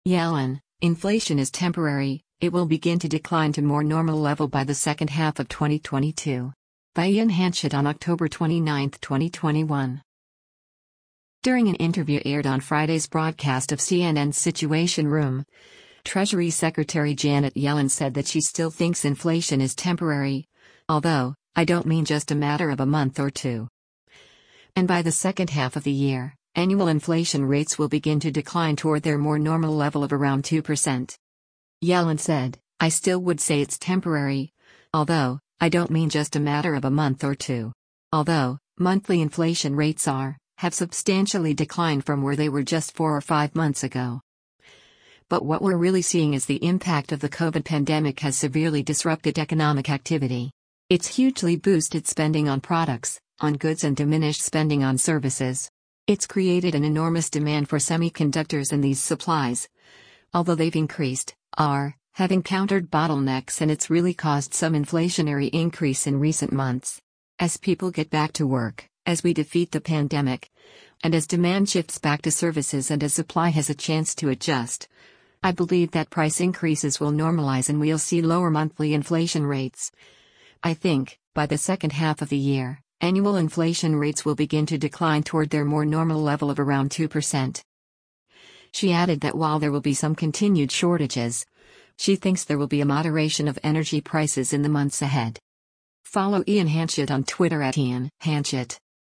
Yellen, inflation is temporary, it will begin to decline to more normal level by the second half of 2022. By Ian Hanchett on October 29, 2021. During an interview aired on Friday's broadcast of CNN's Situation Room, Treasury Secretary Janet Yellen said that she still thinks inflation is temporary, although, I don't mean just a matter of a month or two. And by the second half of the year, annual inflation rates will begin to decline toward their more normal level of around 2%. Yellen said, I still would say it's temporary, although, I don't mean just a matter of a month or two. Although, monthly inflation rates have substantially declined from where they were just 4 or 5 months ago. But what we're really seeing is the impact of the COVID pandemic has severely disrupted economic activity. It's hugely boosted spending on products, on goods, and diminished spending on services. It's created an enormous demand for semiconductors, and these supplies, although they've increased, have encountered bottlenecks, and it's really caused some inflationary increase in recent months. As people get back to work, as we defeat the pandemic, and as demand shifts back to services, and as supply has a chance to adjust, I believe that price increases will normalize and we'll see lower monthly inflation rates. I think, by the second half of the year, annual inflation rates will begin to decline toward their more normal level of around 2%. She added that while there will be some continued shortages, she thinks there will be a moderation of energy prices in the months ahead. Follow Ian Hanchett on Twitter @Ian Hanchett.